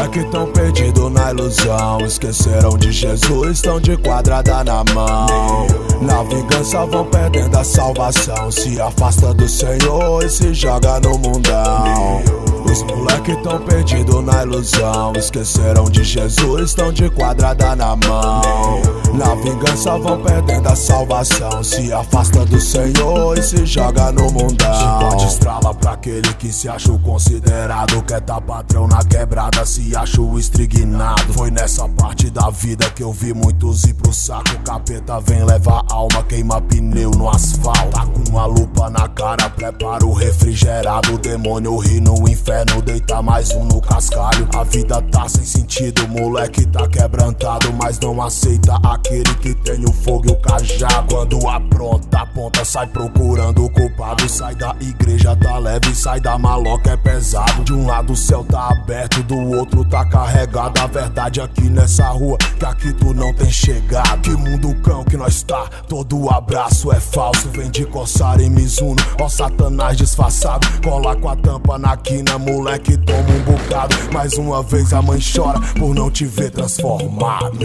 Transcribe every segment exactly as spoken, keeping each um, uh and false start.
moleques tão perdidos na ilusão, esqueceram de Jesus, tão de quadrada na mão. Na vingança vão perdendo a salvação, se afasta do Senhor e se joga no mundão. Os moleques tão perdidos na ilusão, esqueceram de Jesus, tão de quadrada na mão. Na vingança vão perdendo a salvação, se afasta do Senhor e se joga no mundão. Chicote estrala pra aquele que se acha o considerado, quer tá patrão na quebrada, se acha o estrignado. Foi nessa parte da vida que eu vi muitos ir pro saco. O capeta vem levar alma, queima pneu no asfalto. Tá com a lupa na cara, prepara o refrigerado. O demônio ri no inferno, deita mais um no cascalho. A vida tá sem sentido, moleque tá quebrantado, mas não aceita aquele que tem o fogo e o cajado. Quando apronta, aponta, sai procurando o culpado. Sai da igreja, tá leve, sai da maloca, é pesado. De um lado o céu tá aberto, do outro tá carregado. A verdade aqui nessa rua, que aqui tu não tem chegado. Que mundo cão que nós tá, todo abraço é falso. Vem de coçar em Mizuno, ó satanás disfarçado. Cola com a tampa na quina, moleque toma um bocado. Mais uma vez a mãe chora por não te ver transformado.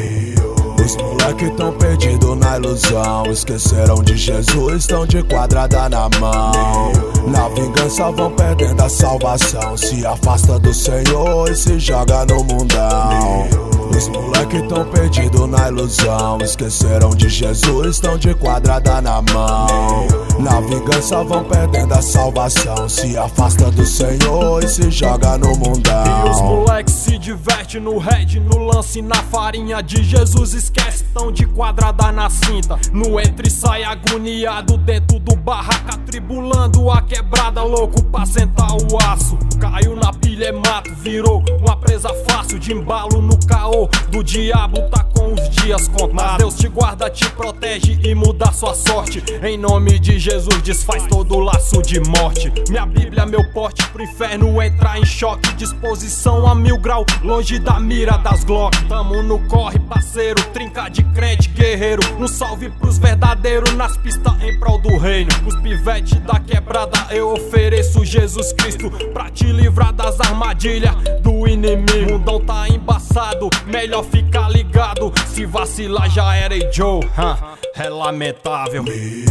Os moleques tão perdidos na ilusão, esqueceram de Jesus, tão de quadrada na mão. Na vingança vão perdendo a salvação, se afasta do Senhor e se joga no mundão. Os moleques tão perdidos na ilusão, esqueceram de Jesus, tão de quadrada na mão. Na vingança vão perdendo a salvação, se afasta do Senhor e se joga no mundão. E os moleques se divertem no head, no lance, na farinha de Jesus. Esquece, tão de quadrada na cinta. No entra e sai agoniado dentro do barraca, tribulando a quebrada, louco pra sentar o aço. Caiu na pilha, é mato, virou uma presa fácil. De embalo no caô do diabo, tá com os dias contados. Mas Deus te guarda, te protege e muda sua sorte. Em nome de Jesus desfaz todo o laço de morte. Minha Bíblia, meu porte pro inferno entrar em choque. Disposição a mil grau, longe da mira das Glock. Tamo no corre, parceiro, trinca de crente guerreiro. Um salve pros verdadeiros nas pistas em prol do reino. Os pivetes da quebrada eu ofereço Jesus Cristo, pra te livrar das armadilhas do inimigo. O mundão tá embaçado, melhor ficar ligado. Se vacilar já era e Joe, huh? É lamentável.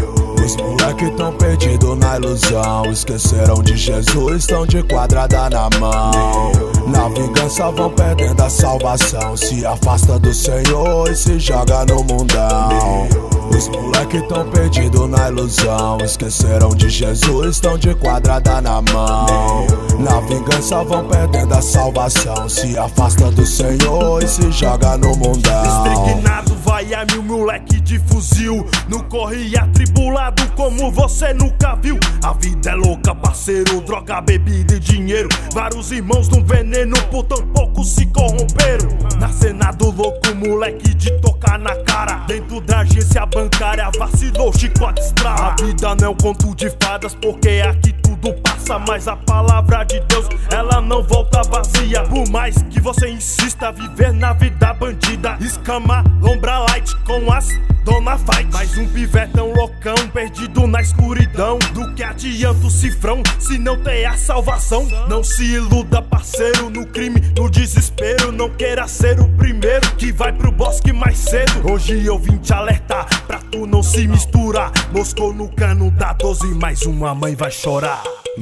Os moleques tão perdidos na ilusão, esqueceram de Jesus, tão de quadrada na mão. Na vingança vão perdendo a salvação, se afasta do Senhor e se joga no mundão. Os moleques tão perdidos na ilusão, esqueceram de Jesus, tão de quadrada na mão. Na vingança vão perdendo a salvação, se afasta do Senhor e se joga no mundão. Estrignado vai a mil, moleque de fuzil, no corre atribulado como você nunca viu. A vida é louca, parceiro, droga, bebida e dinheiro. Vários irmãos no veneno, por tão pouco se corromperam. Na cena do louco, moleque de tocar na cara. Dentro da agência bancária, vacilou, chicote estrala. A vida não é um conto de fadas, porque aqui tudo passa. Mas a palavra de Deus, ela não volta vazia. Por mais que você insista, viver na vida bandida. Escama, lombra light com as dona fight. Mais um pivetão loucão, perdido na escuridão. Do que adianta o cifrão, se não tem a salvação? Não se iluda, parceiro, no crime, no desespero. Não queira ser o primeiro que vai pro bosque mais cedo. Hoje eu vim te alertar, pra tu não se misturar. Moscou no cano da doze, mais uma mãe vai chorar.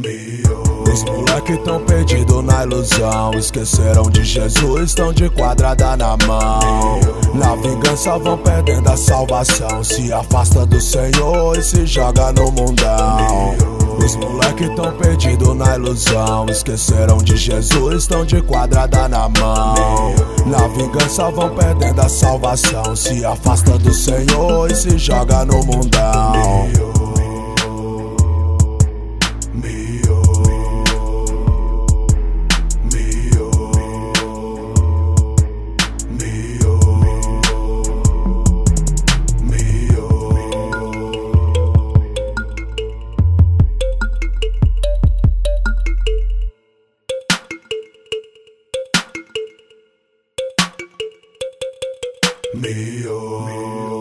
Os moleques tão perdidos na ilusão, esqueceram de Jesus, tão de quadrada na mão. Na vingança vão perdendo a salvação, se afasta do Senhor e se joga no mundão. Os moleques tão perdidos na ilusão, esqueceram de Jesus, tão de quadrada na mão. Na vingança vão perdendo a salvação, se afasta do Senhor e se joga no mundão. Mio.